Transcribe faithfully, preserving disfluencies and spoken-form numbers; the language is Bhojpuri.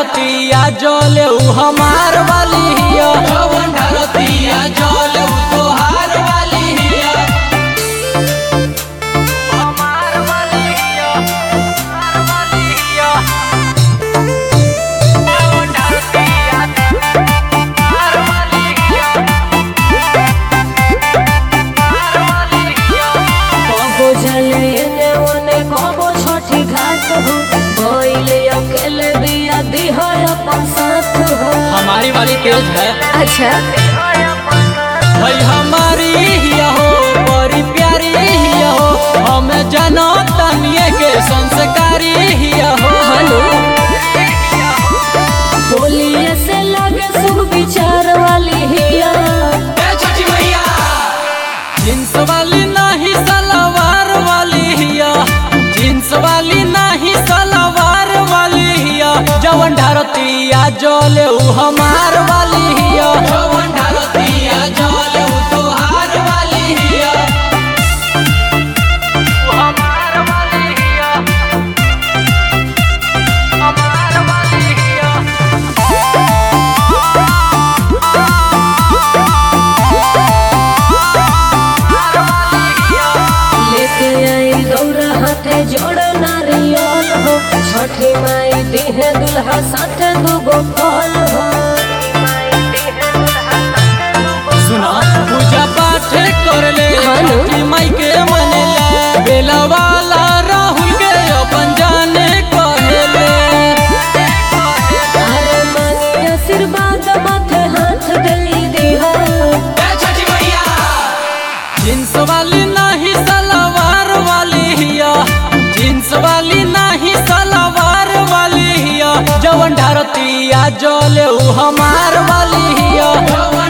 ढारतिया जले उ हमार वाली हिया जवन ढारतिया जले उ तोहार वाली हिया हमार वाली हिया हमार वाली हिया जवन ढारतिया हमार वाली हिया हमार वाली हिया कबो जले एने ओने कबो छठी घाट हो बोइले अकेले बिया दिहर अपन साथ हो। हमारी वाली तेज है अच्छा भाई हमारी हिया हो बड़ी प्यारी हिया हो हमें जानो तनिए के संस्कारी हिया हो हेलो बोलिए से लगे शुभ विचार वाली हिया जींस वाली नहीं सलवार वाली हिया जींस वाली नहीं सलवार वाली हिया जवन ढारतिया जले उ हमार वाली हिया जवन ढारतिया जले उ तोहार वाली हिया उ हमार वाली हिया हमार वाली हिया लेके आई दौरा हाथे जोड़ नारियल हो छठी माई दिहे दुल्हा साथे दूगो फल हो। सुना पूजा पाठ कर ले हेलो। छठी माई के मने ले बेला वाला राहुल के अपन जाने कहेले अरे मांगी आशीर्वाद माथे हाथ दे दिहा जींस वाली नहीं सलवार वाली हिया जींस वाली नहीं सलवार वाली हिया जवन ढारतिया जले उ हमार वाली हिया